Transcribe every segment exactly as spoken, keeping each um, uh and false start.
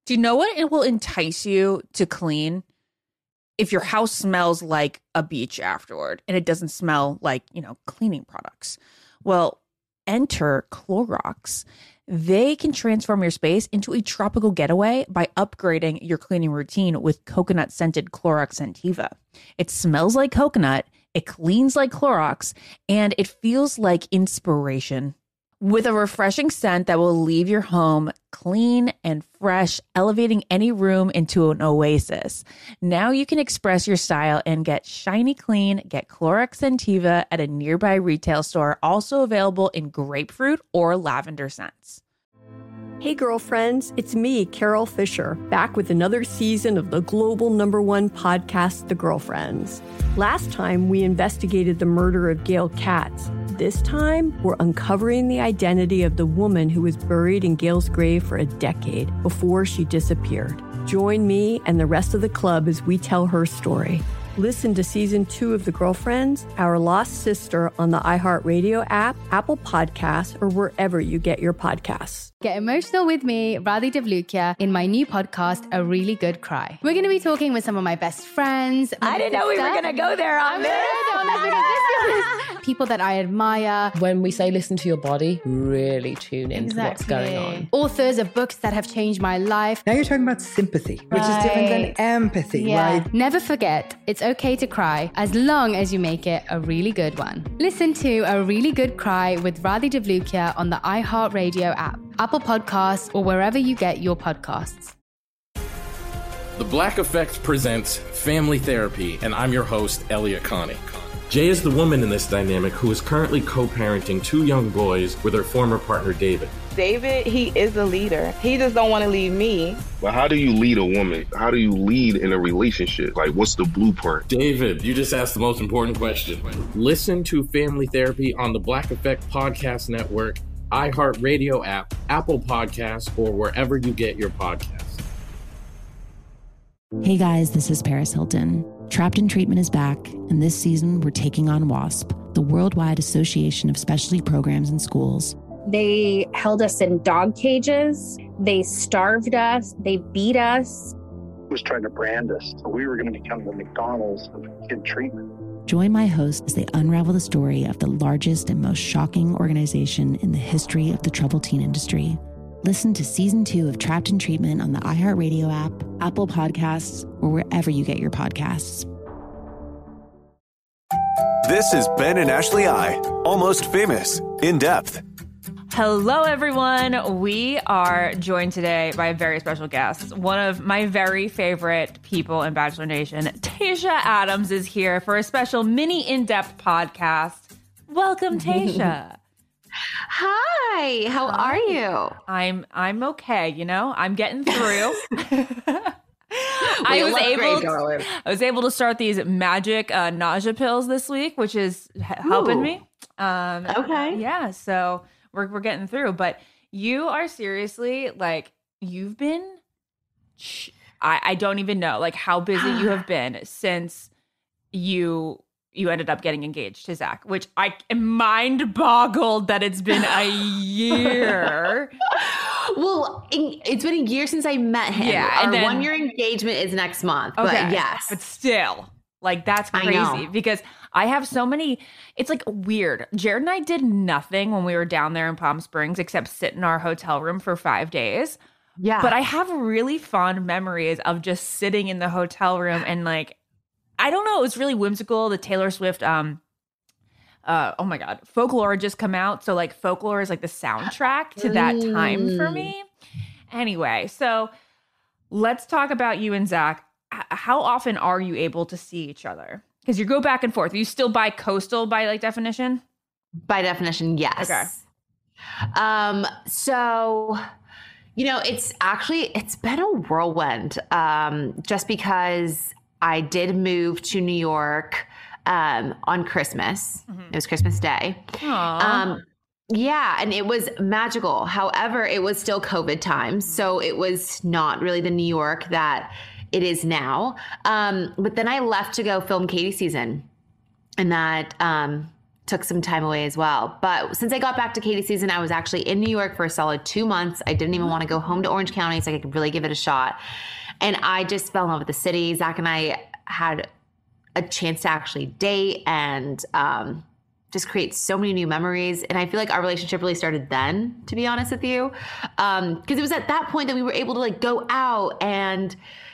Do you know what it will entice you to clean? If your house smells like a beach afterward and it doesn't smell like, you know, cleaning products. Well, enter Clorox. They can transform your space into a tropical getaway by upgrading your cleaning routine with coconut-scented Clorox Scentiva. It smells like coconut, it cleans like Clorox, and it feels like inspiration. With a refreshing scent that will leave your home clean and fresh, elevating any room into an oasis. Now you can express your style and get shiny clean. Get Clorox Scentiva at a nearby retail store, also available in grapefruit or lavender scents. Hey girlfriends, it's me, Carol Fisher, back with another season of the global number one podcast, The Girlfriends. Last time, we investigated the murder of Gail Katz. This time, we're uncovering the identity of the woman who was buried in Gail's grave for a decade before she disappeared. Join me and the rest of the club as we tell her story. Listen to season two of The Girlfriends, Our Lost Sister on the iHeartRadio app, Apple Podcasts, or wherever you get your podcasts. Get emotional with me, Radhi Devlukia, in my new podcast, A Really Good Cry. We're going to be talking with some of my best friends. I didn't know we were going to go there on this. People that I admire. When we say listen to your body, really tune into exactly. what's going on. Authors of books that have changed my life. Now you're talking about sympathy, which right. is different than empathy, yeah. right? Never forget, it's okay to cry as long as you make it a really good one. Listen to A Really Good Cry with Radhi Devlukia on the iHeartRadio app, Apple Podcasts, or wherever you get your podcasts. The Black Effect presents Family Therapy, and I'm your host, Elliot Connie. Jay is the woman in this dynamic who is currently co-parenting two young boys with her former partner, David. David, he is a leader. He just don't want to leave me. But how do you lead a woman? How do you lead in a relationship? Like, what's the blueprint? David, you just asked the most important question. Listen to Family Therapy on the Black Effect Podcast Network, iHeartRadio app, Apple Podcasts, or wherever you get your podcasts. Hey guys, this is Paris Hilton. Trapped in Treatment is back, and this season we're taking on WASP, the Worldwide Association of Specialty Programs in Schools. They held us in dog cages. They starved us. They beat us. Was trying to brand us. So we were going to become the McDonald's of kid treatment. Join my host as they unravel the story of the largest and most shocking organization in the history of the troubled teen industry. Listen to season two of Trapped in Treatment on the iHeartRadio app, Apple Podcasts, or wherever you get your podcasts. This is Ben and Ashley I, Almost Famous, In Depth. Hello, everyone. We are joined today by a very special guest. One of my very favorite people in Bachelor Nation, Tayshia Adams, is here for a special mini In-Depth podcast. Welcome, Tayshia. Hi, how Hi. are you? I'm I'm okay, you know. I'm getting through. I was able to, I was able to start these magic uh, nausea pills this week, which is h- helping me. Um, okay. Yeah, so we're we're getting through. But you are seriously like you've been. I I don't even know like how busy you have been since you. You ended up getting engaged to Zach, which I am mind boggled that it's been a year. Well, it's been a year since I met him. Yeah, Our and then, one year engagement is next month. But okay, yes. But still, like that's crazy because I have so many. It's like weird. Jared and I did nothing when we were down there in Palm Springs except sit in our hotel room for five days. Yeah. But I have really fond memories of just sitting in the hotel room and like, I don't know. It was really whimsical. The Taylor Swift, um, uh, oh my God, Folklore just come out. So like Folklore is like the soundtrack to that time for me. Anyway, so let's talk about you and Zach. H- how often are you able to see each other? Because you go back and forth. Are you still bi-coastal by like definition? By definition, yes. Okay. Um, so, you know, it's actually, it's been a whirlwind um, just because I did move to New York um, on Christmas. Mm-hmm. It was Christmas Day. Um, yeah, and it was magical. However, it was still COVID times, so it was not really the New York that it is now. Um, but then I left to go film Katie season, and that um, took some time away as well. But since I got back to Katie season, I was actually in New York for a solid two months. I didn't even want to go home to Orange County so I could really give it a shot. And I just fell in love with the city. Zach and I had a chance to actually date and um, just create so many new memories. And I feel like our relationship really started then, to be honest with you. Um, because it was at that point that we were able to like go out and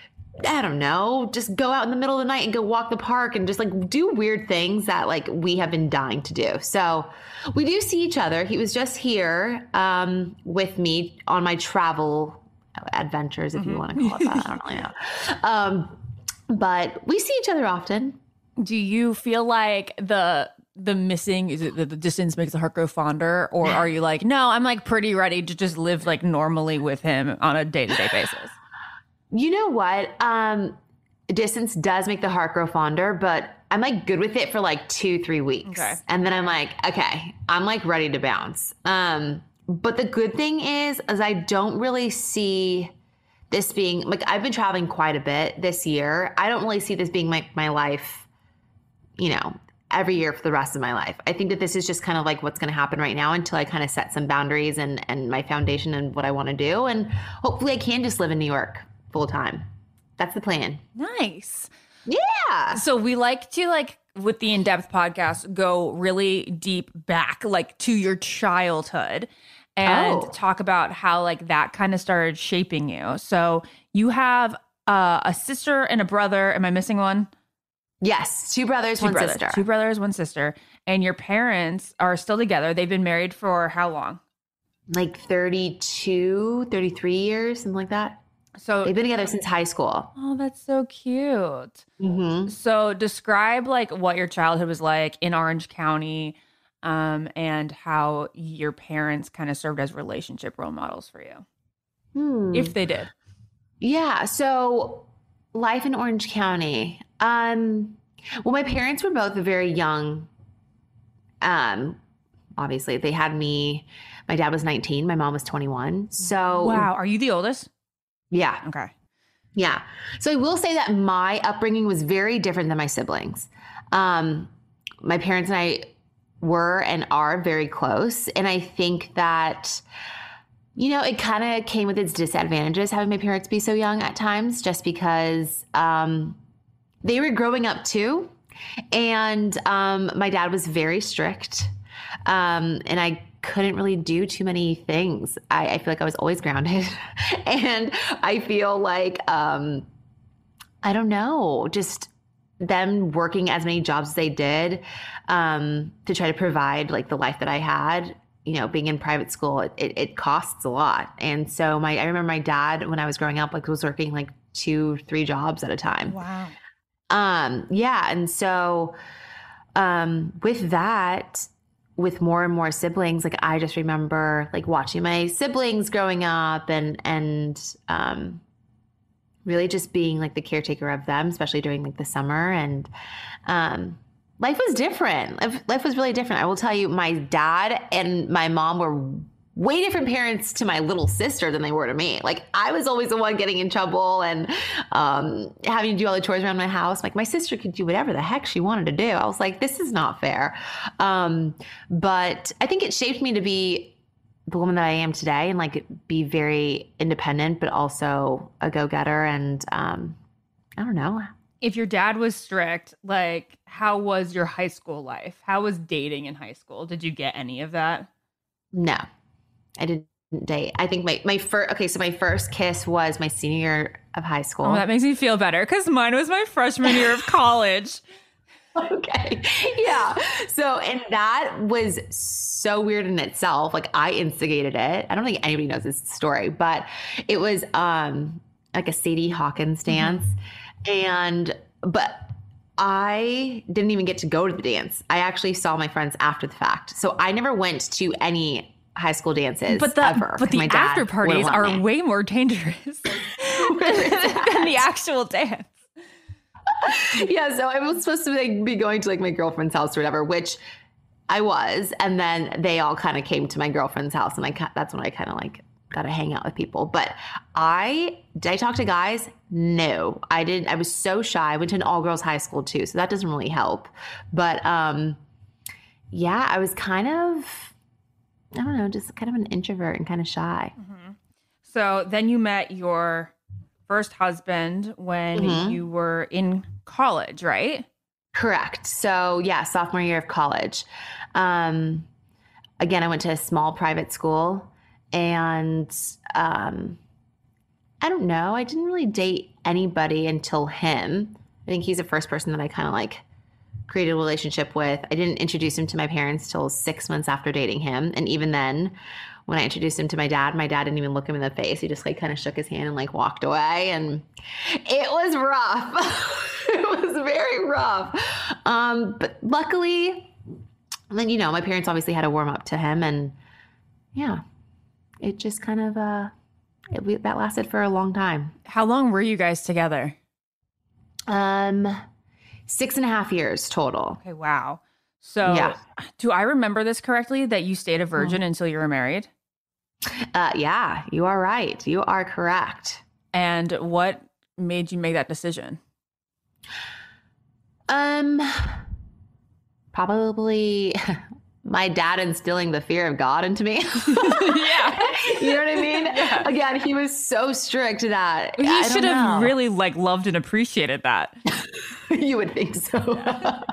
I don't know, just go out in the middle of the night and go walk the park and just like do weird things that like we have been dying to do. So we do see each other. He was just here um, with me on my travel adventures, if mm-hmm. you want to call it that. I don't really know. Um, but we see each other often. Do you feel like the the missing, is it the, the distance makes the heart grow fonder? Or are you like, no, I'm like pretty ready to just live like normally with him on a day-to-day basis? You know what? Um, distance does make the heart grow fonder, but I'm like good with it for like two, three weeks. Okay. And then I'm like, okay, I'm like ready to bounce. Um, but the good thing is, is I don't really see this being like, I've been traveling quite a bit this year. I don't really see this being like my, my life, you know, every year for the rest of my life. I think that this is just kind of like what's going to happen right now until I kind of set some boundaries and, and my foundation and what I want to do. And hopefully I can just live in New York full time. That's the plan. Nice. Yeah. So we like to like with the In-Depth podcast go really deep back like to your childhood and oh. talk about how like that kind of started shaping you. So you have uh, a sister and a brother. Am I missing one? Yes. Two brothers, two one brothers, sister. Two brothers, one sister. And your parents are still together. They've been married for how long? Like thirty-two, thirty-three years, something like that. So they've been together since high school. Oh, that's so cute. Mm-hmm. So describe like what your childhood was like in Orange County um, and how your parents kind of served as relationship role models for you. Hmm. If they did. Yeah. So life in Orange County. Um, well, my parents were both very young. Um, obviously they had me, my dad was nineteen. My mom was twenty-one. So wow. Are you the oldest? Yeah. Okay. Yeah. So I will say that my upbringing was very different than my siblings. Um, my parents and I were and are very close. And I think that, you know, it kind of came with its disadvantages having my parents be so young at times, just because um, they were growing up too. And um, my dad was very strict. Um, and I couldn't really do too many things. I, I feel like I was always grounded. And I feel like, um, I don't know, just them working as many jobs as they did um, to try to provide like the life that I had, you know, being in private school, it, it, it costs a lot. And so my, I remember my dad, when I was growing up, like was working like two, three jobs at a time. Wow. Um, yeah. And so um, with that, with more and more siblings, like I just remember like watching my siblings growing up and, and, um, really just being like the caretaker of them, especially during like the summer. And, um, life was different. Life, life was really different. I will tell you, my dad and my mom were way different parents to my little sister than they were to me. Like I was always the one getting in trouble and um, having to do all the chores around my house. Like my sister could do whatever the heck she wanted to do. I was like, this is not fair. Um, but I think it shaped me to be the woman that I am today and like be very independent, but also a go-getter. And um, I don't know. If your dad was strict, like how was your high school life? How was dating in high school? Did you get any of that? No. I didn't date. I think my, my first, okay, so my first kiss was my senior year of high school. Oh, that makes me feel better because mine was my freshman year of college. Okay. Yeah. So, and that was so weird in itself. Like I instigated it. I don't think anybody knows this story, but it was um like a Sadie Hawkins dance. Mm-hmm. And, but I didn't even get to go to the dance. I actually saw my friends after the fact. So I never went to any high school dances but the, ever. But the after parties are me. way more dangerous than the actual dance. Yeah, so I was supposed to like, be going to like my girlfriend's house or whatever, which I was. And then they all kind of came to my girlfriend's house and I that's when I kind of like got to hang out with people. But I, did I talk to guys? No, I didn't. I was so shy. I went to an all girls high school too. So that doesn't really help. But, um, yeah, I was kind of, I don't know, just kind of an introvert and kind of shy. Mm-hmm. So then you met your first husband when mm-hmm. you were in college, right? Correct. So yeah, sophomore year of college. Um, again, I went to a small private school, and um, I don't know, I didn't really date anybody until him. I think he's the first person that I kind of like created a relationship with. I didn't introduce him to my parents till six months after dating him. And even then, when I introduced him to my dad, my dad didn't even look him in the face. He just like kind of shook his hand and like walked away. And it was rough. It was very rough. Um, but luckily, then, you know, my parents obviously had to warm up to him. And yeah, it just kind of, uh, it, we, that lasted for a long time. How long were you guys together? Um, six and a half years total. Okay, wow. So yeah. Do I remember this correctly, that you stayed a virgin mm. until you were married? Uh, yeah, you are right. You are correct. And what made you make that decision? Um, probably my dad instilling the fear of God into me. Yeah. You know what I mean? Yeah. Again, he was so strict that he I should have know. really like loved and appreciated that. You would think so.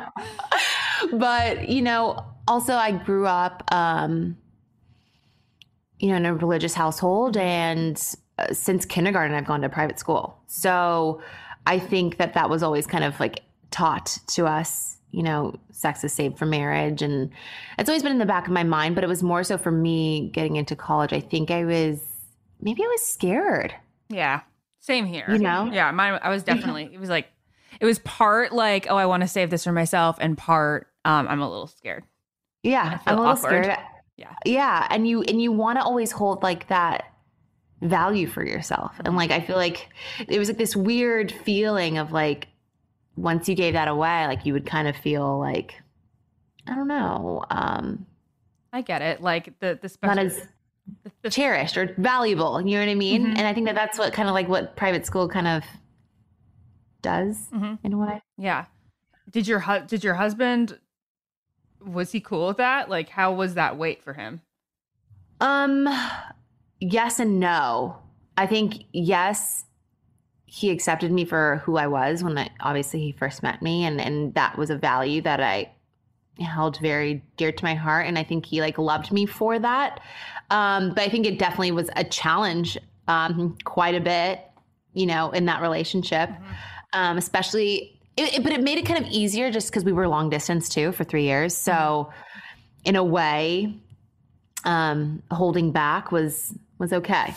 But, you know, also I grew up, um, you know, in a religious household, and uh, since kindergarten, I've gone to private school. So I think that that was always kind of like taught to us, you know, sex is saved for marriage. And it's always been in the back of my mind, but it was more so for me getting into college. I think I was, maybe I was scared. Yeah. Same here. You know? Yeah. Mine, I was definitely, it was like, it was part like, oh, I want to save this for myself, and part, um, I'm a little scared. Yeah. I'm a little awkward. scared. Yeah. Yeah. And you, and you want to always hold like that value for yourself. And like, I feel like it was like this weird feeling of like, once you gave that away, like you would kind of feel like, I don't know. Um, I get it. Like the, the special, not as the, the, cherished or valuable. You know what I mean? Mm-hmm. And I think that that's what kind of like what private school kind of does mm-hmm. in a way. Yeah. Did your, hu- did your husband, was he cool with that? Like, how was that weight for him? Um, yes and no. I think, yes, he accepted me for who I was when I, obviously he first met me. And, and that was a value that I held very dear to my heart. And I think he like loved me for that. Um, but I think it definitely was a challenge, um, quite a bit, you know, in that relationship, mm-hmm. um, especially It, it, but it made it kind of easier just because we were long distance too for three years. So in a way, um, holding back was was okay.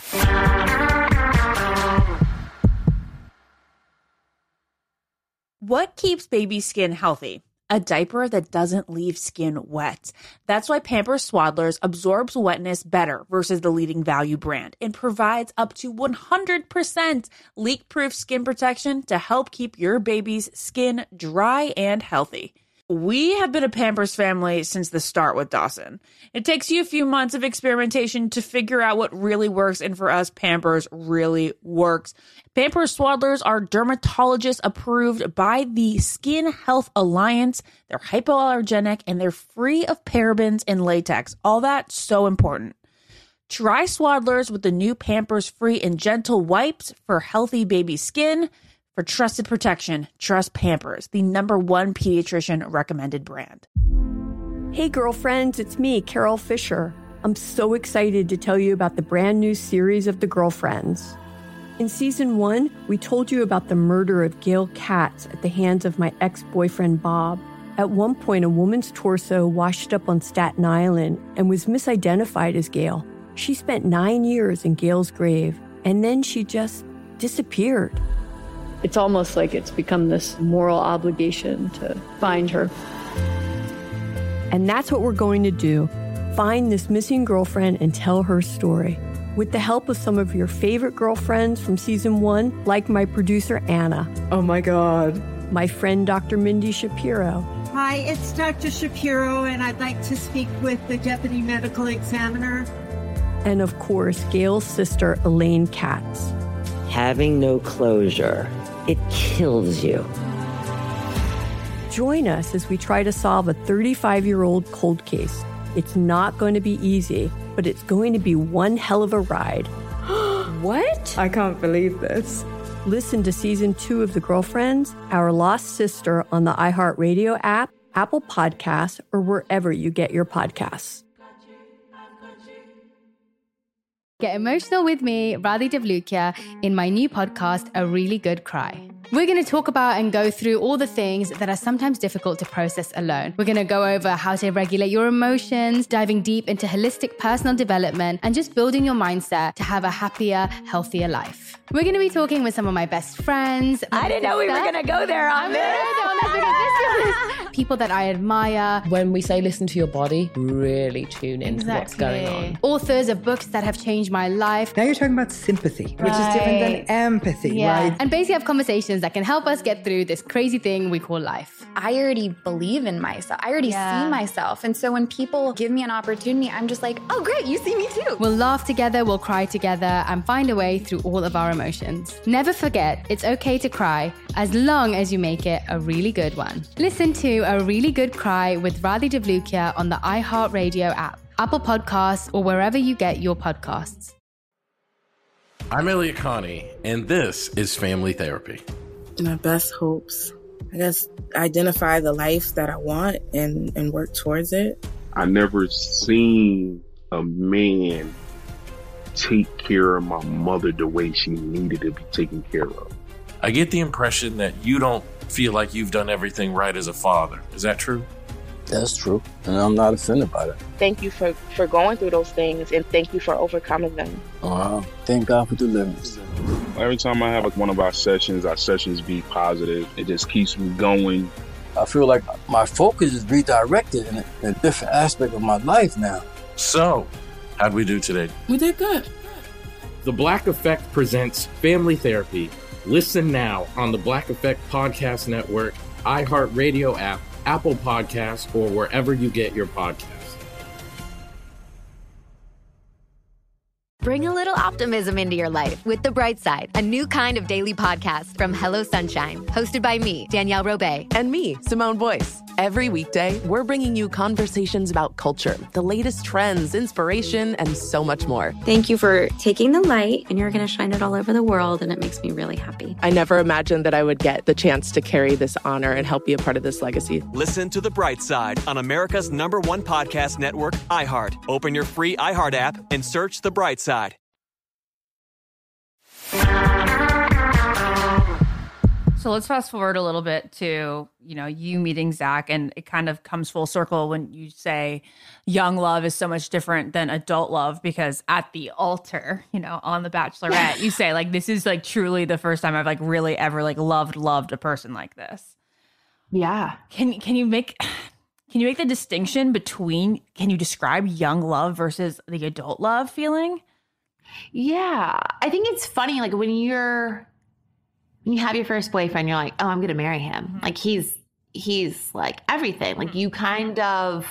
What keeps baby skin healthy? A diaper that doesn't leave skin wet. That's why Pampers Swaddlers absorbs wetness better versus the leading value brand and provides up to one hundred percent leak-proof skin protection to help keep your baby's skin dry and healthy. We have been a Pampers family since the start with Dawson. It takes you a few months of experimentation to figure out what really works, and for us, Pampers really works. Pampers Swaddlers are dermatologist approved by the Skin Health Alliance. They're hypoallergenic and they're free of parabens and latex. All that so important. Try Swaddlers with the new Pampers Free and Gentle wipes for healthy baby skin. For trusted protection, trust Pampers, the number one pediatrician recommended brand. Hey girlfriends, it's me, Carol Fisher. I'm so excited to tell you about the brand new series of The Girlfriends. In season one, we told you about the murder of Gail Katz at the hands of my ex-boyfriend Bob. At one point, a woman's torso washed up on Staten Island and was misidentified as Gail. She spent nine years in Gail's grave, and then she just disappeared. It's almost like it's become this moral obligation to find her. And that's what we're going to do. Find this missing girlfriend and tell her story. With the help of some of your favorite girlfriends from season one, like my producer, Anna. Oh my God. My friend, Doctor Mindy Shapiro. Hi, it's Doctor Shapiro, and I'd like to speak with the Deputy Medical Examiner. And of course, Gail's sister, Elaine Katz. Having no closure, it kills you. Join us as we try to solve a thirty-five-year-old cold case. It's not going to be easy, but it's going to be one hell of a ride. What? I can't believe this. Listen to season two of The Girlfriends, Our Lost Sister on the iHeartRadio app, Apple Podcasts, or wherever you get your podcasts. Get emotional with me, Radhi Devlukia, in my new podcast, A Really Good Cry. We're going to talk about and go through all the things that are sometimes difficult to process alone. We're going to go over how to regulate your emotions, diving deep into holistic personal development, and just building your mindset to have a happier, healthier life. We're going to be talking with some of my best friends. I didn't know we were going to go there on this. People that I admire. When we say listen to your body, really tune into Exactly. what's going on. Authors of books that have changed my life. Now you're talking about sympathy, which is different than empathy, Yeah. right? And basically have conversations that can help us get through this crazy thing we call life. I already believe in myself. I already Yeah. see myself. And so when people give me an opportunity, I'm just like, oh, great, you see me too. We'll laugh together, we'll cry together, and find a way through all of our emotions. Never forget, it's okay to cry, as long as you make it a really good one. Listen to A Really Good Cry with Radhi Devlukia on the iHeartRadio app, Apple Podcasts, or wherever you get your podcasts. I'm Elliot Connie, and this is Family Therapy. My best hopes, I guess, identify the life that I want and, and work towards it. I never seen a man take care of my mother the way she needed to be taken care of. I get the impression that you don't feel like you've done everything right as a father. Is that true? That's true, and I'm not offended by that. Thank you for, for going through those things, and thank you for overcoming them. Wow. Thank God for deliverance. Every time I have like one of our sessions, our sessions be positive. It just keeps me going. I feel like my focus is redirected in a, in a different aspect of my life now. So, how'd we do today? We did good. The Black Effect presents Family Therapy. Listen now on the Black Effect Podcast Network, iHeartRadio app, Apple Podcasts, or wherever you get your podcasts. Bring a little optimism into your life with The Bright Side, a new kind of daily podcast from Hello Sunshine, hosted by me, Danielle Robay. And me, Simone Boyce. Every weekday, we're bringing you conversations about culture, the latest trends, inspiration, and so much more. Thank you for taking the light, and you're going to shine it all over the world, and it makes me really happy. I never imagined that I would get the chance to carry this honor and help be a part of this legacy. Listen to The Bright Side on America's number one podcast network, iHeart. Open your free iHeart app and search The Bright Side. So let's fast forward a little bit to, you know, you meeting Zach, and it kind of comes full circle when you say young love is so much different than adult love, because at the altar, you know, on The Bachelorette, you say like, this is like truly the first time I've like really ever like loved, loved a person like this. Yeah. Can, can you make, can you make the distinction between, can you describe young love versus the adult love feeling? Yeah. I think it's funny, like when you're, when you have your first boyfriend, you're like, oh, I'm going to marry him. Mm-hmm. Like he's, he's like everything. Like you kind of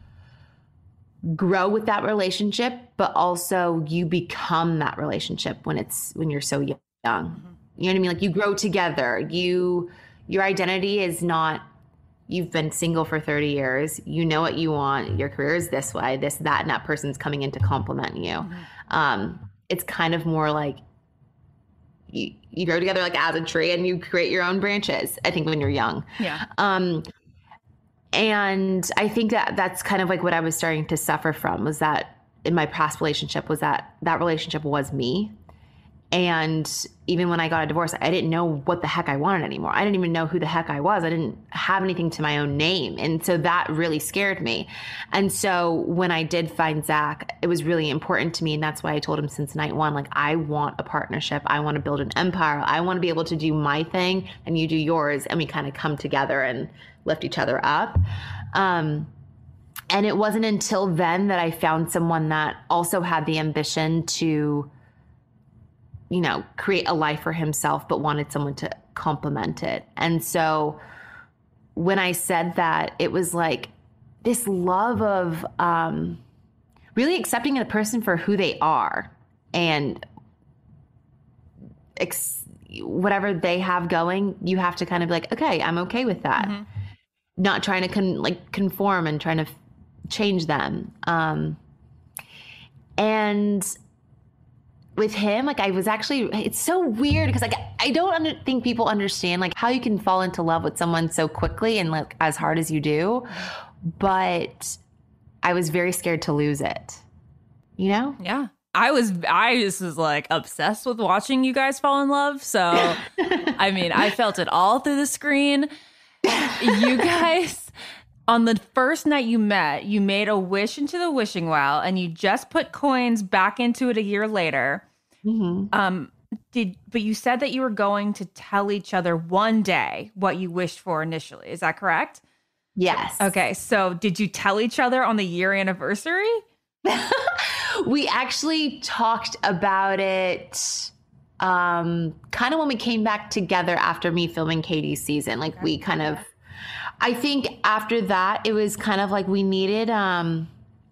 grow with that relationship, but also you become that relationship when it's, when you're so young. Mm-hmm. You know what I mean? Like you grow together. You, your identity is not, you've been single for thirty years. You know what you want. Your career is this way, this, that, and that person's coming in to compliment you. Mm-hmm. Um, it's kind of more like, You, you grow together like as a tree and you create your own branches, I think, when you're young. Yeah. Um, and I think that that's kind of like what I was starting to suffer from, was that in my past relationship was that that relationship was me. And even when I got a divorce, I didn't know what the heck I wanted anymore. I didn't even know who the heck I was. I didn't have anything to my own name. And so that really scared me. And so when I did find Zach, it was really important to me. And that's why I told him since night one, like, I want a partnership. I want to build an empire. I want to be able to do my thing and you do yours. And we kind of come together and lift each other up. Um, and it wasn't until then that I found someone that also had the ambition to, you know, create a life for himself, but wanted someone to complement it. And so when I said that, it was like this love of um, really accepting a person for who they are and ex- whatever they have going, you have to kind of be like, okay, I'm okay with that. Mm-hmm. not trying to con- like conform and trying to f- change them. Um, and with him, like I was actually, it's so weird because like I don't under- think people understand like how you can fall into love with someone so quickly and like as hard as you do. But I was very scared to lose it, you know? Yeah. I was, I just was like obsessed with watching you guys fall in love. So, I mean, I felt it all through the screen. You guys, on the first night you met, you made a wish into the wishing well and you just put coins back into it a year later. Mm-hmm. Um, did, but you said that you were going to tell each other one day what you wished for initially. Is that correct? Yes. Okay. So did you tell each other on the year anniversary? We actually talked about it um, kind of when we came back together after me filming Katie's season. Like we kind of, I think after that, it was kind of like we needed, um,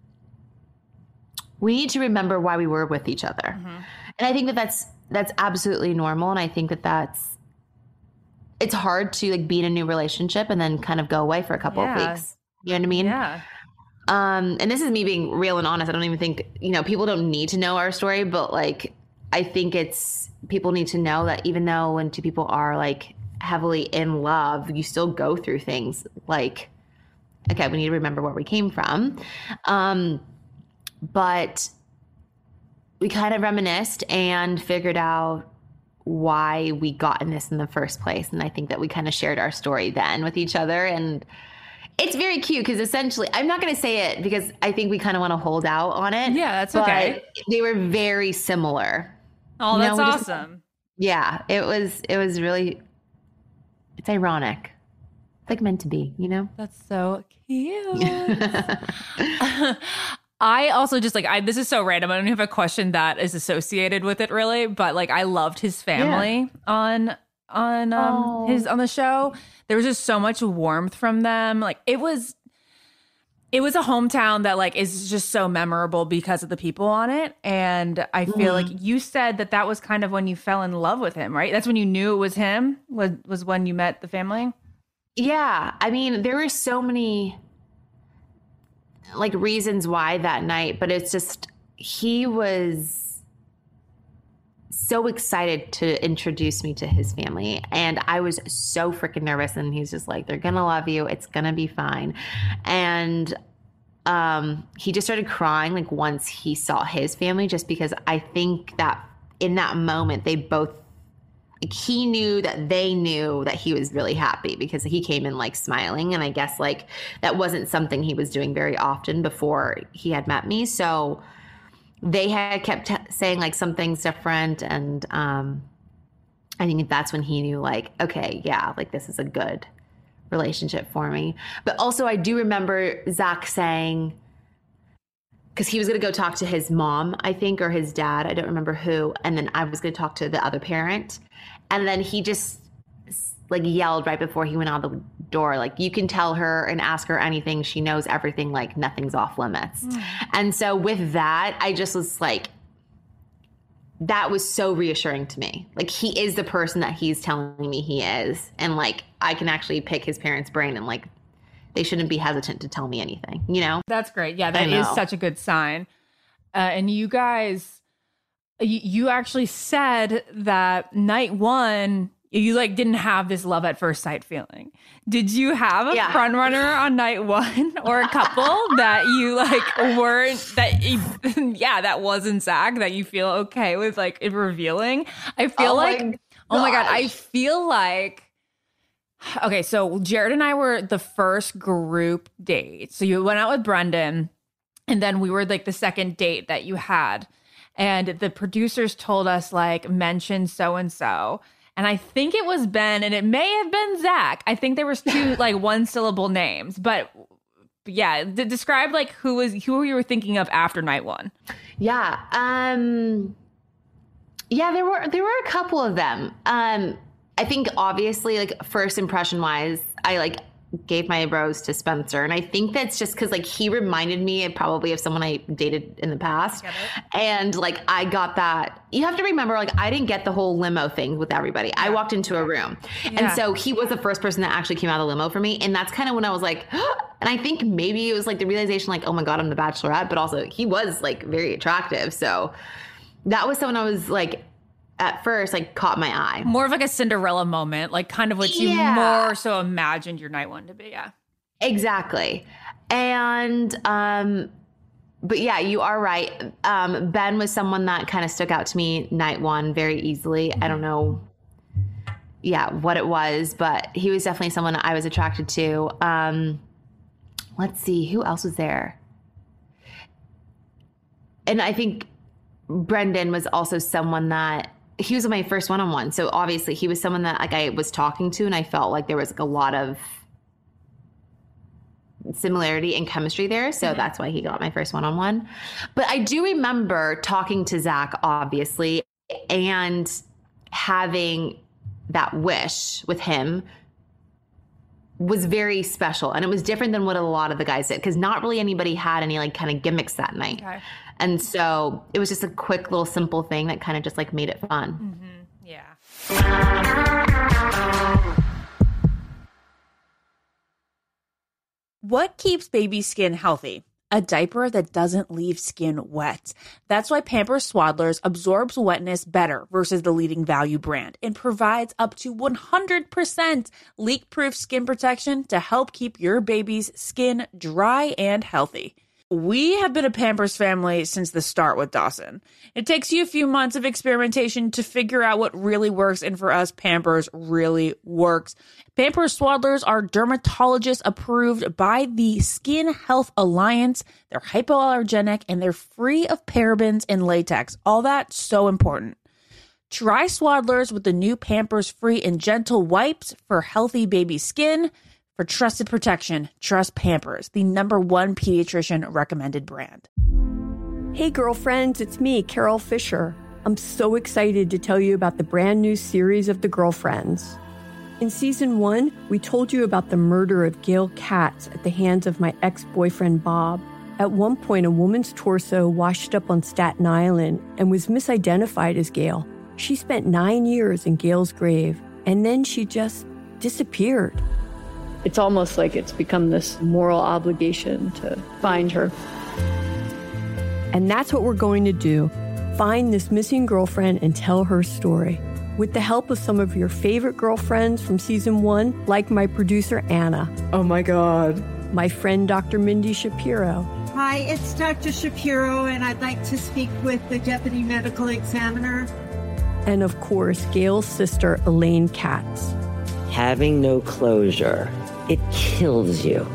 we need to remember why we were with each other. Mm-hmm. And I think that that's, that's absolutely normal. And I think that that's, it's hard to like be in a new relationship and then kind of go away for a couple yeah. of weeks. You know what I mean? Yeah. Um, and this is me being real and honest. I don't even think, you know, people don't need to know our story, but like, I think it's, people need to know that even though when two people are like heavily in love, you still go through things like, okay, we need to remember where we came from. Um, but we kind of reminisced and figured out why we got in this in the first place. And I think that we kind of shared our story then with each other. And it's very cute because essentially, I'm not going to say it because I think we kind of want to hold out on it. Yeah, that's but okay. They were very similar. Oh, You that's know, we just- awesome. Yeah, it was, it was really, it's ironic. It's like meant to be, you know? That's so cute. I also just like, I, this is so random. I don't have a question that is associated with it really, but like I loved his family yeah. on, on um, Oh. his, on the show. There was just so much warmth from them. Like it was, it was a hometown that like is just so memorable because of the people on it. And I feel Mhm. like you said that that was kind of when you fell in love with him, right? That's when you knew it was him, was, was when you met the family? Yeah. I mean, there were so many like reasons why that night, but it's just, he was so excited to introduce me to his family. And I was so freaking nervous. And he's just like, they're going to love you. It's going to be fine. And um, he just started crying like once he saw his family, just because I think that in that moment, they both, like he knew that they knew that he was really happy because he came in like smiling. And I guess like that wasn't something he was doing very often before he had met me. So they had kept t- saying like something's different. And um, I think that's when he knew like, okay, yeah, like this is a good relationship for me. But also I do remember Zach saying, because he was going to go talk to his mom, I think, or his dad. I don't remember who. And then I was going to talk to the other parent. And then he just like yelled right before he went out the door, like, you can tell her and ask her anything. She knows everything. Like nothing's off limits. Mm. And so with that, I just was like, that was so reassuring to me. Like he is the person that he's telling me he is. And like, I can actually pick his parents' brain and like, they shouldn't be hesitant to tell me anything, you know? That's great. Yeah, that is such a good sign. Uh, and you guys, you, you actually said that night one, you like didn't have this love at first sight feeling. Did you have a Yeah. front runner on night one or a couple that you like weren't, that, yeah, that wasn't Zach, that you feel okay with like it revealing? I feel Oh my like, oh my God, I gosh. feel like, okay, so Jared and I were the first group date. So you went out with Brendan, and then we were like the second date that you had. And the producers told us like, mention so-and-so. And I think it was Ben, and it may have been Zach. I think there was two like one syllable names, but yeah, d- describe like who was, who you were thinking of after night one. Yeah. Um, yeah, there were, there were a couple of them. Um, I think obviously like first impression wise, I like gave my rose to Spencer. And I think that's just because like he reminded me probably of someone I dated in the past. And like I got that. You have to remember, like I didn't get the whole limo thing with everybody. I walked into a room. Yeah. And so he was the first person that actually came out of the limo for me. And that's kind of when I was like, and I think maybe it was like the realization like, oh my God, I'm the Bachelorette. But also he was like very attractive. So that was someone I was like, at first, like, caught my eye. More of like a Cinderella moment, like kind of what you Yeah. more so imagined your night one to be. Yeah. Exactly. And, um, but yeah, you are right. Um, Ben was someone that kind of stuck out to me night one very easily. I don't know, yeah, what it was, but he was definitely someone I was attracted to. Um, let's see, who else was there? And I think Brendan was also someone that he was my first one-on-one. So obviously he was someone that like I was talking to and I felt like there was like a lot of similarity and chemistry there. So mm-hmm. that's why he got my first one-on-one. But I do remember talking to Zach, obviously, and having that wish with him was very special. And it was different than what a lot of the guys did because not really anybody had any like kind of gimmicks that night. Okay. And so it was just a quick little simple thing that kind of just like made it fun. Mm-hmm. Yeah. What keeps baby skin healthy? A diaper that doesn't leave skin wet. That's why Pampers Swaddlers absorbs wetness better versus the leading value brand and provides up to one hundred percent leak-proof skin protection to help keep your baby's skin dry and healthy. We have been a Pampers family since the start with Dawson. It takes you a few months of experimentation to figure out what really works, and for us, Pampers really works. Pampers Swaddlers are dermatologist approved by the Skin Health Alliance. They're hypoallergenic and they're free of parabens and latex. All that so important. Try Swaddlers with the new Pampers Free and Gentle wipes for healthy baby skin. For trusted protection, trust Pampers, the number one pediatrician recommended brand. Hey, girlfriends, it's me, Carol Fisher. I'm so excited to tell you about the brand new series of The Girlfriends. In season one, we told you about the murder of Gail Katz at the hands of my ex-boyfriend, Bob. At one point, a woman's torso washed up on Staten Island and was misidentified as Gail. She spent nine years in Gail's grave, and then she just disappeared. It's almost like it's become this moral obligation to find her. And that's what we're going to do. Find this missing girlfriend and tell her story. With the help of some of your favorite girlfriends from season one, like my producer, Anna. Oh my God. My friend, Doctor Mindy Shapiro. Hi, it's Doctor Shapiro, and I'd like to speak with the Deputy Medical Examiner. And of course, Gail's sister, Elaine Katz. Having no closure, it kills you.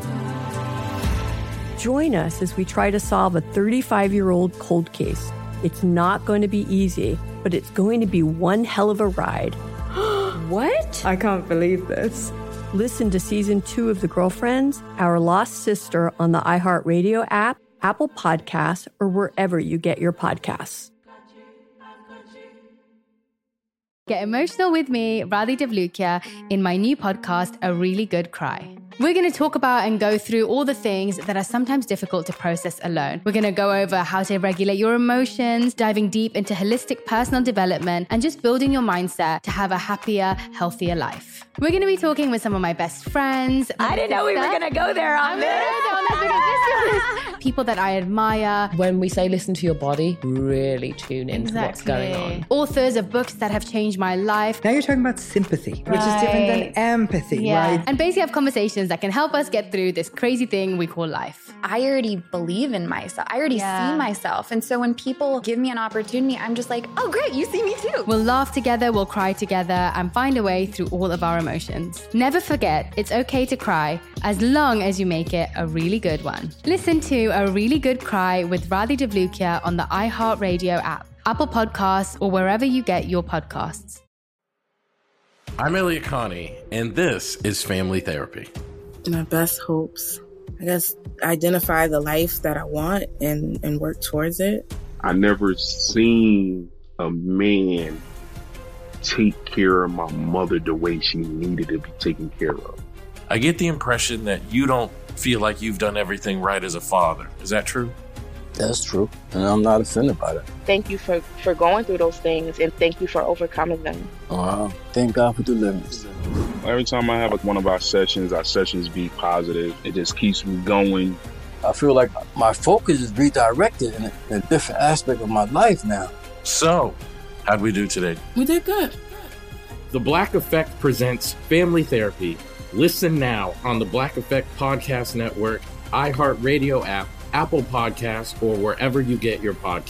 Join us as we try to solve a thirty-five-year-old cold case. It's not going to be easy, but it's going to be one hell of a ride. What? I can't believe this. Listen to season two of The Girlfriends, Our Lost Sister on the iHeartRadio app, Apple Podcasts, or wherever you get your podcasts. Get emotional with me, Radhi Devlukia, in my new podcast, A Really Good Cry. We're going to talk about and go through all the things that are sometimes difficult to process alone. We're going to go over how to regulate your emotions, diving deep into holistic personal development, and just building your mindset to have a happier, healthier life. We're going to be talking with some of my best friends. I didn't know we were going to go there on this. People that I admire. When we say listen to your body, really tune into Exactly. what's going on. Authors of books that have changed my life. Now you're talking about sympathy, which is different than empathy, Yeah. right? And basically have conversations that can help us get through this crazy thing we call life. I already believe in myself. I already Yeah. see myself. And so when people give me an opportunity, I'm just like, oh, great, you see me too. We'll laugh together, we'll cry together, and find a way through all of our emotions. Never forget, it's okay to cry, as long as you make it a really good one. Listen to A Really Good Cry with Radhi Devlukia on the iHeartRadio app, Apple Podcasts, or wherever you get your podcasts. I'm Elliot Connie, and this is Family Therapy. My best hopes, I guess, identify the life that I want and, and work towards it. I never seen a man take care of my mother the way she needed to be taken care of. I get the impression that you don't feel like you've done everything right as a father. Is that true? That's true, and I'm not offended by that. Thank you for, for going through those things, and thank you for overcoming them. Wow. Thank God for deliverance. Every time I have like one of our sessions, our sessions be positive. It just keeps me going. I feel like my focus is redirected in a, in a different aspect of my life now. So, how'd we do today? We did good. The Black Effect presents Family Therapy. Listen now on the Black Effect Podcast Network, iHeartRadio app, Apple Podcasts, or wherever you get your podcasts.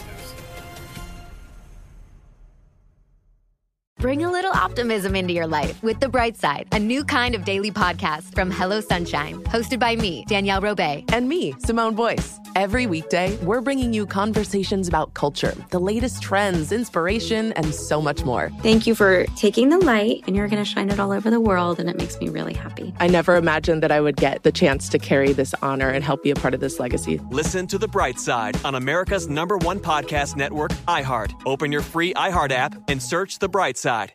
Bring a little optimism into your life with The Bright Side, a new kind of daily podcast from Hello Sunshine, hosted by me, Danielle Robay. And me, Simone Boyce. Every weekday, we're bringing you conversations about culture, the latest trends, inspiration, and so much more. Thank you for taking the light, and you're going to shine it all over the world, and it makes me really happy. I never imagined that I would get the chance to carry this honor and help be a part of this legacy. Listen to The Bright Side on America's number one podcast network, iHeart. Open your free iHeart app and search The Bright Side.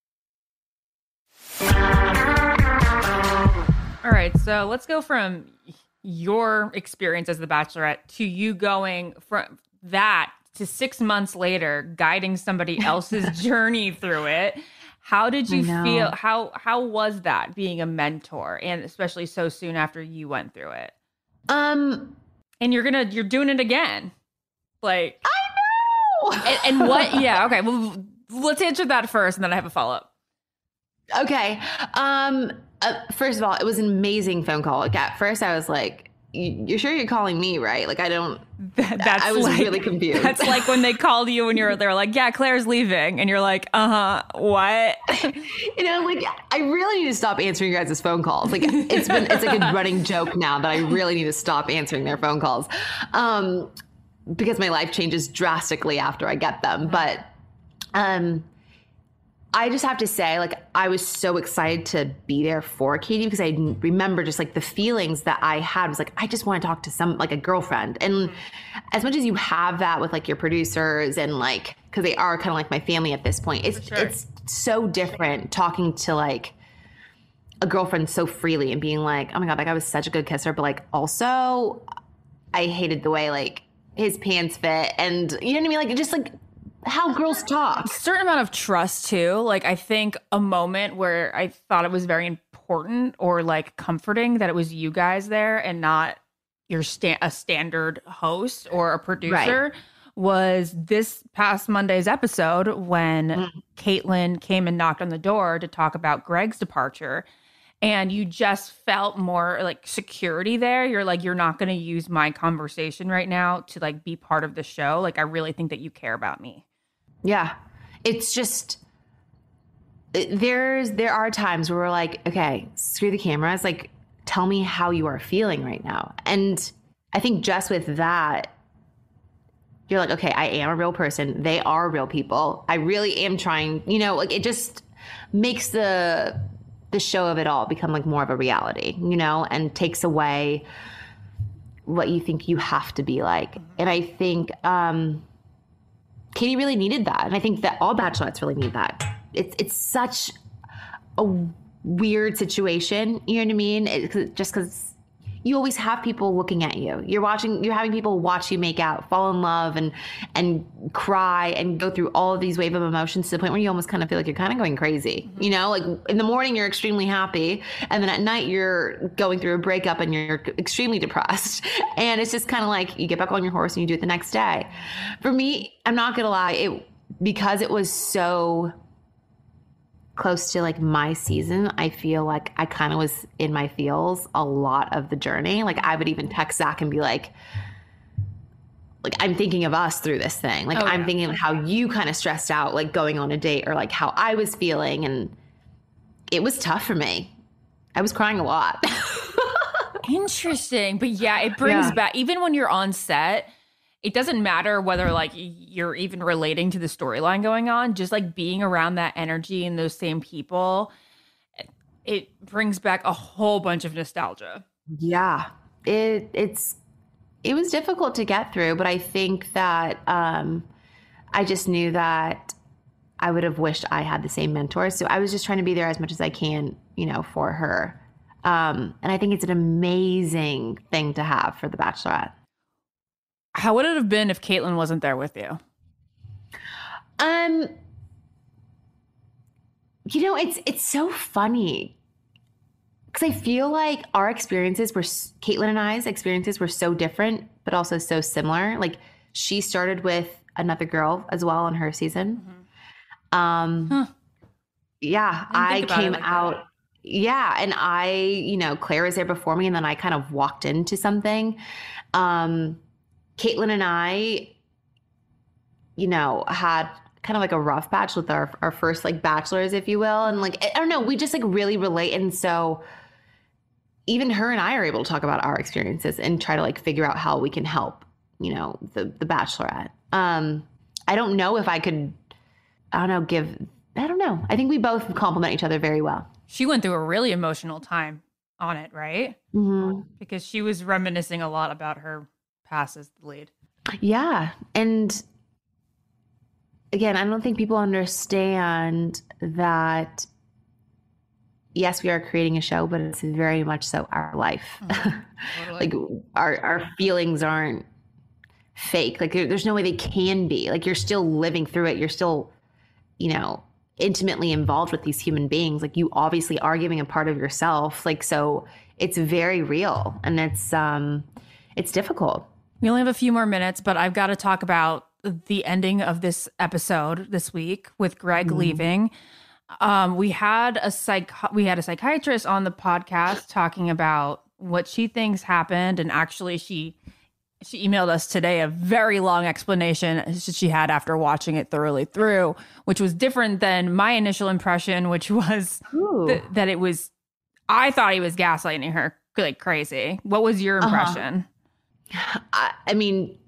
All right, so let's go from your experience as the Bachelorette to you going from that to six months later guiding somebody else's journey through it. How did you feel? How how was that being a mentor, and especially so soon after you went through it? Um, and you're gonna you're doing it again, like I know. and, and what? Yeah, okay. Well, let's answer that first, and then I have a follow up. Okay. Um, uh, first of all, it was an amazing phone call. Like at first I was like, you're sure you're calling me, right? Like, I don't, that, that's I was like, really confused. That's like when they called you and you're, they're like, yeah, Claire's leaving. And you're like, uh-huh, what? You know, like, I really need to stop answering your guys' phone calls. Like, it's been, it's like a running joke now that I really need to stop answering their phone calls. Um, because my life changes drastically after I get them. But, um, I just have to say, like, I was so excited to be there for Katie because I remember just like the feelings that I had was like, I just want to talk to some, like a girlfriend. And as much as you have that with like your producers and like, cause they are kind of like my family at this point, it's, sure. it's so different talking to like a girlfriend so freely and being like, oh my God, that guy was such a good kisser. But like, also I hated the way like his pants fit and you know what I mean? Like, just like, how girls talk. A certain amount of trust too. Like I think a moment where I thought it was very important or like comforting that it was you guys there and not your sta- a standard host or a producer right. was this past Monday's episode when mm. Caitlin came and knocked on the door to talk about Greg's departure. And you just felt more like security there. You're like, you're not going to use my conversation right now to like be part of the show. Like, I really think that you care about me. Yeah. It's just, there's, there are times where we're like, okay, screw the cameras. Like, tell me how you are feeling right now. And I think just with that, you're like, okay, I am a real person. They are real people. I really am trying, you know, like it just makes the, the show of it all become like more of a reality, you know, and takes away what you think you have to be like. And I think, um, Katie really needed that. And I think that all bachelorettes really need that. It's it's such a weird situation. You know what I mean? It, just because you always have people looking at you. You're watching, you're having people watch you make out, fall in love and and cry and go through all of these wave of emotions to the point where you almost kind of feel like you're kind of going crazy. You know, like in the morning, you're extremely happy. And then at night, you're going through a breakup and you're extremely depressed. And it's just kind of like you get back on your horse and you do it the next day. For me, I'm not going to lie, it because it was so close to like my season, I feel like I kind of was in my feels a lot of the journey. Like I would even text Zach and be like, like, I'm thinking of us through this thing. Like, oh, I'm yeah. thinking of how you kind of stressed out, like going on a date or like how I was feeling. And it was tough for me. I was crying a lot. Interesting. But yeah, it brings Yeah. back, even when you're on set, it doesn't matter whether like you're even relating to the storyline going on, just like being around that energy and those same people, it brings back a whole bunch of nostalgia. Yeah, it it's it was difficult to get through, but I think that um, I just knew that I would have wished I had the same mentor. So I was just trying to be there as much as I can, you know, for her. Um, and I think it's an amazing thing to have for The Bachelorette. How would it have been if Kaitlyn wasn't there with you? Um, you know, it's it's so funny because I feel like our experiences were, Kaitlyn and I's experiences were so different, but also so similar. Like she started with another girl as well on her season. Mm-hmm. Um, huh. Yeah, I, I came like out. That. Yeah, and I, you know, Claire was there before me, and then I kind of walked into something. Um, Kaitlyn and I, you know, had kind of like a rough patch with our our first like bachelors, if you will, and like I don't know, we just like really relate, and so even her and I are able to talk about our experiences and try to like figure out how we can help, you know, the the Bachelorette. Um, I don't know if I could, I don't know, give, I don't know. I think we both complement each other very well. She went through a really emotional time on it, right? Mm-hmm. Because she was reminiscing a lot about her past as the lead. Yeah. And again, I don't think people understand that, yes, we are creating a show, but it's very much so our life. Mm-hmm. Totally. Like our, our feelings aren't fake. Like there, there's no way they can be. Like you're still living through it. You're still, you know, intimately involved with these human beings. Like you obviously are giving a part of yourself. Like, so it's very real and it's, um, it's difficult. We only have a few more minutes, but I've got to talk about the ending of this episode this week with Greg mm-hmm. leaving. Um, we had a psych, we had a psychiatrist on the podcast talking about what she thinks happened. And actually she, She emailed us today a very long explanation she had after watching it thoroughly through, which was different than my initial impression, which was th- that it was, I thought he was gaslighting her like crazy. What was your impression? Uh-huh. I, I mean,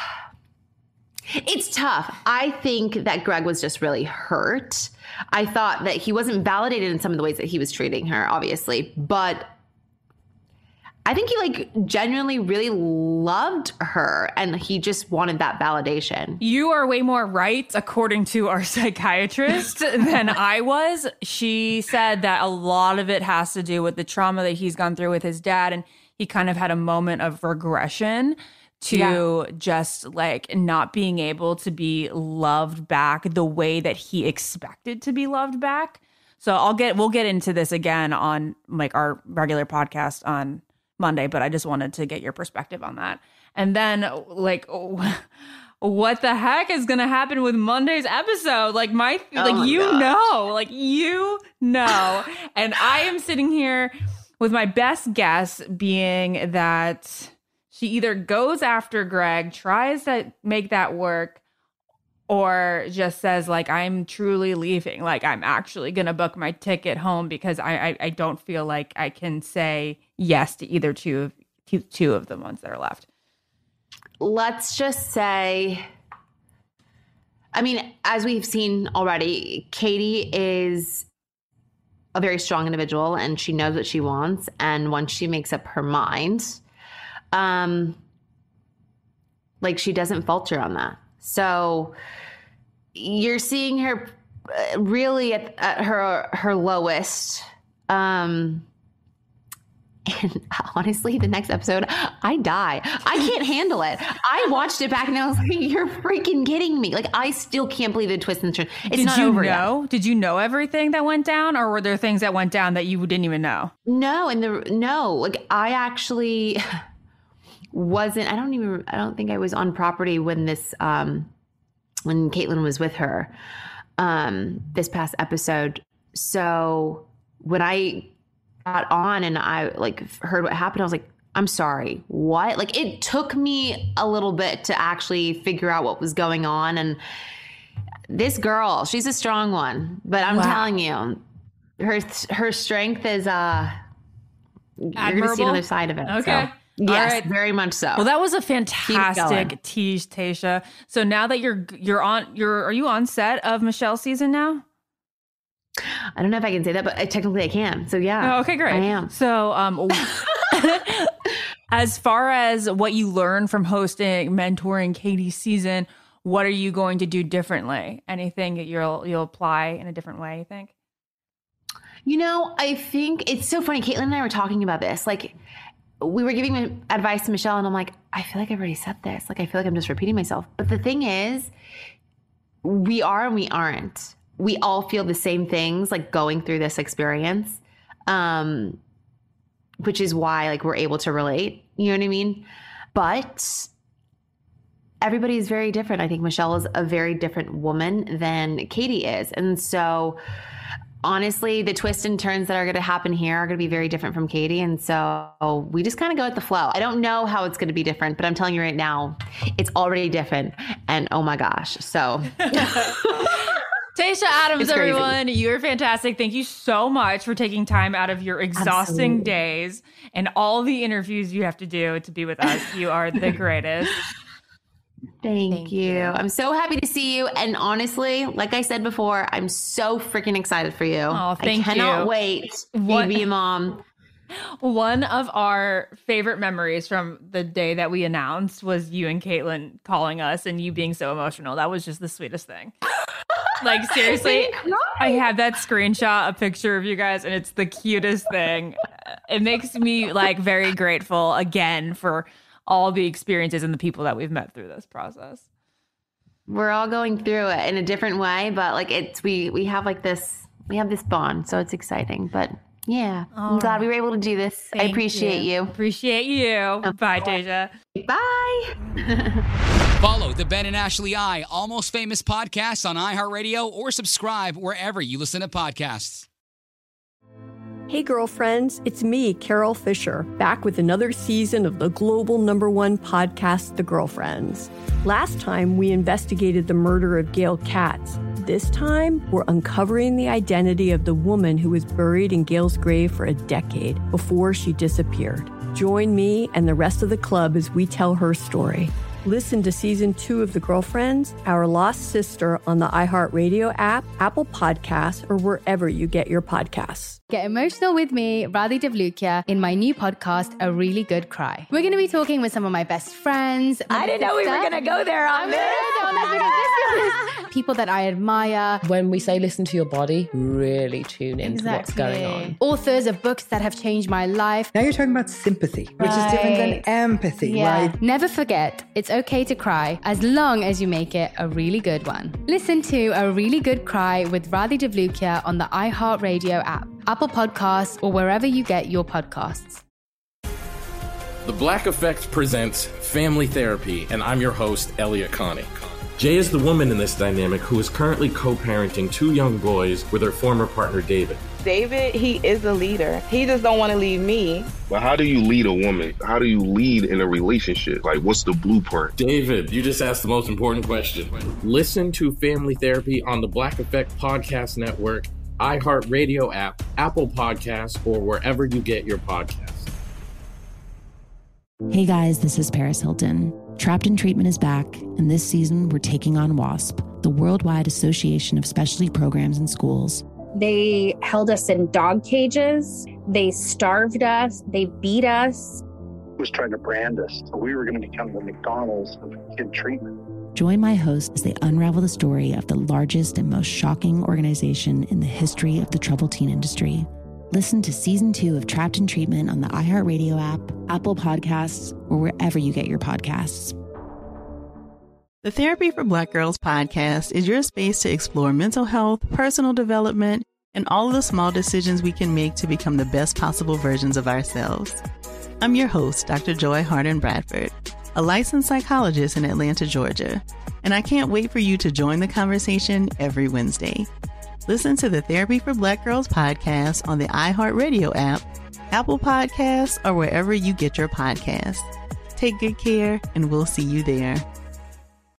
it's tough. I think that Greg was just really hurt. I thought that he wasn't validated in some of the ways that he was treating her, obviously, but I think he like genuinely really loved her and he just wanted that validation. You are way more right, according to our psychiatrist, than I was. She said that a lot of it has to do with the trauma that he's gone through with his dad. And he kind of had a moment of regression to yeah. just like not being able to be loved back the way that he expected to be loved back. So I'll get, we'll get into this again on like our regular podcast on Monday, but I just wanted to get your perspective on that. And then like, what the heck is going to happen with Monday's episode? Like my, oh like, my you gosh. know, like, you know, and I am sitting here with my best guess being that she either goes after Greg, tries to make that work, or just says like, I'm truly leaving. Like I'm actually going to book my ticket home because I, I, I don't feel like I can say yes to either two of two, two of the ones that are left. Let's just say, I mean, as we've seen already, Katie is a very strong individual and she knows what she wants. And once she makes up her mind, um, like she doesn't falter on that. So you're seeing her really at, at her her lowest. Um, and honestly, the next episode, I die. I can't handle it. I watched it back and I was like, you're freaking kidding me. Like, I still can't believe the twist and turn. It's Did not you over know? yet. Did you know everything that went down, or were there things that went down that you didn't even know? No, and the no, like I actually wasn't. I don't even. I don't think I was on property when this. Um, when Kaitlyn was with her, um, this past episode. So when I got on and I like heard what happened, I was like, I'm sorry, what? Like it took me a little bit to actually figure out what was going on. And this girl, she's a strong one, but I'm wow. telling you, her, her strength is, uh, you're going to see another side of it. Okay. So. Yes, right. Very much so. Well, that was a fantastic tease, Tayshia. So now that you're you're on, you're are you on set of Michelle's season now? I don't know if I can say that, but I, technically I can. So yeah. Oh, okay, great. I am. So um, as far as what you learned from hosting, mentoring Katie's season, what are you going to do differently? Anything that you'll you'll apply in a different way, you think? You know, I think it's so funny. Caitlin and I were talking about this. Like, we were giving advice to Michelle, and I'm like, I feel like I've already said this. Like, I feel like I'm just repeating myself. But the thing is, we are and we aren't. We all feel the same things, like going through this experience, um, which is why, like, we're able to relate. You know what I mean? But everybody is very different. I think Michelle is a very different woman than Katie is. And so honestly, the twists and turns that are going to happen here are going to be very different from Katie. And so we just kind of go with the flow. I don't know how it's going to be different, but I'm telling you right now, it's already different. And oh my gosh. So Tayshia Adams, everyone, you're fantastic. Thank you so much for taking time out of your exhausting Absolutely. days and all the interviews you have to do to be with us. You are the greatest. Thank, Thank you. you. I'm so happy to see you. And honestly, like I said before, I'm so freaking excited for you. Oh, thank I cannot you. wait to be a mom. One of our favorite memories from the day that we announced was you and Caitlin calling us and you being so emotional. That was just the sweetest thing. Like, seriously, I have that screenshot, a picture of you guys, and it's the cutest thing. It makes me, like, very grateful again for all the experiences and the people that we've met through this process. We're all going through it in a different way, but like it's we we have like this we have this bond, so it's exciting. But yeah, oh, I'm glad we were able to do this. I appreciate you. you. Appreciate you. Oh. Bye, Tayshia. Bye. Follow the Ben and Ashley I Almost Famous podcast on iHeartRadio or subscribe wherever you listen to podcasts. Hey, girlfriends, it's me, Carol Fisher, back with another season of the global number one podcast, The Girlfriends. Last time, we investigated the murder of Gail Katz. This time, we're uncovering the identity of the woman who was buried in Gail's grave for a decade before she disappeared. Join me and the rest of the club as we tell her story. Listen to season two of The Girlfriends, Our Lost Sister on the iHeartRadio app, Apple Podcasts, or wherever you get your podcasts. Get emotional with me, Radhi Devlukia, in my new podcast, A Really Good Cry. We're going to be talking with some of my best friends. I didn't know we were going to go there on this. People that I admire. When we say listen to your body, really tune into exactly. what's going on. Authors of books that have changed my life. Now you're talking about sympathy, which right. is different than empathy, yeah. right? Never forget, it's okay to cry as long as you make it a really good one. Listen to A Really Good Cry with Radhi Devlukia on the iHeartRadio app, Apple Podcasts, or wherever you get your podcasts. The Black Effect presents Family Therapy, and I'm your host, Elliot Connie. Jay is the woman in this dynamic who is currently co-parenting two young boys with her former partner, David. David, he is a leader. He just don't want to leave me. But how do you lead a woman? How do you lead in a relationship? Like, what's the blueprint? David, you just asked the most important question. Listen to Family Therapy on the Black Effect Podcast Network, iHeartRadio app, Apple Podcasts, or wherever you get your podcasts. Hey guys, this is Paris Hilton. Trapped in Treatment is back, and this season we're taking on WASP, the Worldwide Association of Specialty Programs in Schools. They held us in dog cages. They starved us. They beat us. Was trying to brand us. So we were going to become the McDonald's of kid treatment. Join my host as they unravel the story of the largest and most shocking organization in the history of the troubled teen industry. Listen to season two of Trapped in Treatment on the iHeartRadio app, Apple Podcasts, or wherever you get your podcasts. The Therapy for Black Girls podcast is your space to explore mental health, personal development, and all of the small decisions we can make to become the best possible versions of ourselves. I'm your host, Doctor Joy Harden Bradford, a licensed psychologist in Atlanta, Georgia, and I can't wait for you to join the conversation every Wednesday. Listen to the Therapy for Black Girls podcast on the iHeartRadio app, Apple Podcasts, or wherever you get your podcasts. Take good care, and we'll see you there.